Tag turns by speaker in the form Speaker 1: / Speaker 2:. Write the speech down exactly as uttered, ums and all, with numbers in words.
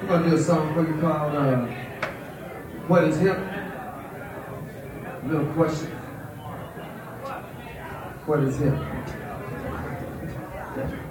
Speaker 1: We're gonna do a song for you called uh, What is Hip? Little question. What is hip?